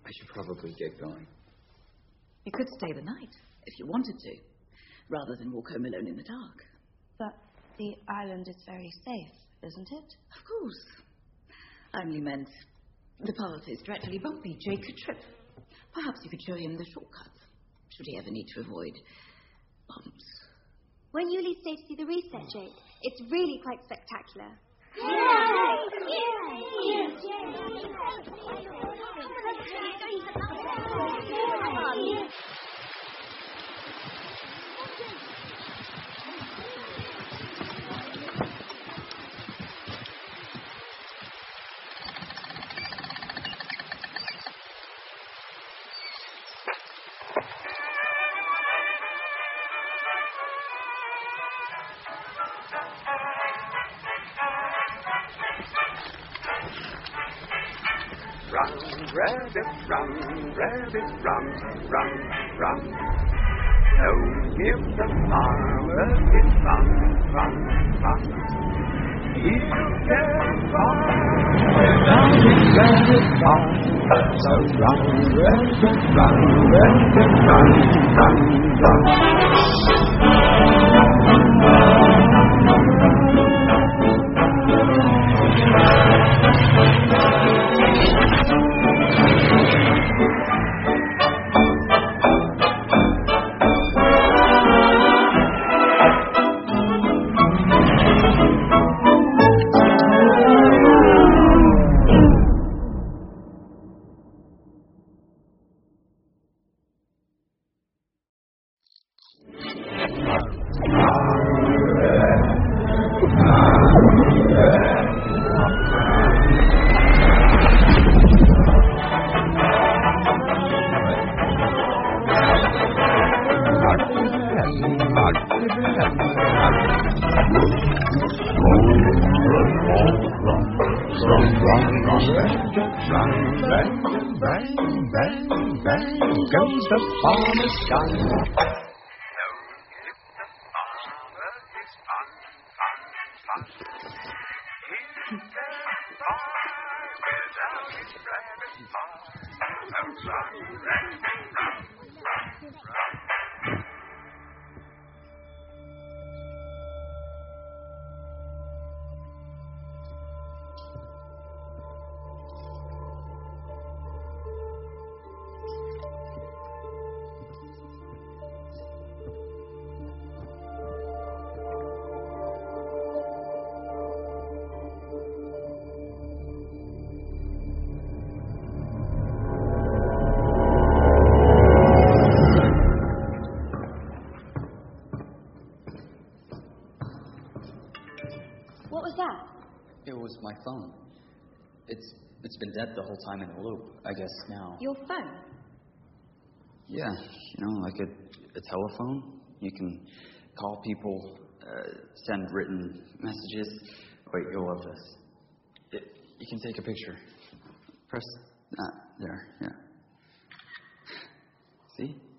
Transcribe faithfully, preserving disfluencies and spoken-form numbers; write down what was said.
I should probably get going. You could stay the night, if you wanted to, rather than walk home alone in the dark. But the island is very safe, isn't it? Of course. I only meant the path is dreadfully bumpy. Jake could trip. Perhaps you could show him the shortcuts, should he ever need to avoid bumps. When Yuli's stay to see the reset, Jake, it's really quite spectacular. Rabbit, run, rabbit, run, run, run. Don't give the farmer his fun, fun, fun. He can't fly without his rabbit fun. So run, rabbit, run, rabbit, run, run, run. Goes the farmer's gun. No, if the farmer is fun, fun, fun. He can't fly without his rabbit fun. So run, rabbit, run, run, run. What was that? It was my phone. It's it's been dead the whole time in a loop, I guess now. Your phone? Yeah, you know, like a, a telephone. You can call people, uh, send written messages. Wait, you'll love this. It, you can take a picture. Press that there, yeah. See?